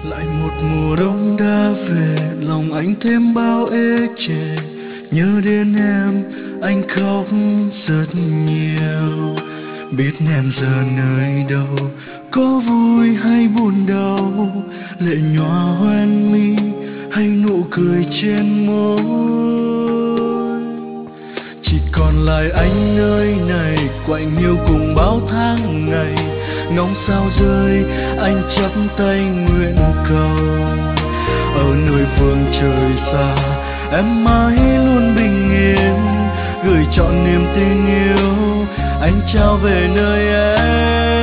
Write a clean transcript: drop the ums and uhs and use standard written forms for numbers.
Lại một mùa đông đã về, lòng anh thêm bao ê chề. Nhớ đến em, anh khóc rất nhiều. Biết em giờ nơi đâu, có vui hay buồn đâu. Lệ nhòa hoen mi hay nụ cười trên môi. Chỉ còn lại anh nơi này, quạnh hiu cùng bao tháng ngày. Ngóng sao rơi, anh chắp tay nguyện cầu. Ở nơi phương trời xa, em mãi luôn bình yên. Gửi trọn niềm tình yêu, anh trao về nơi em.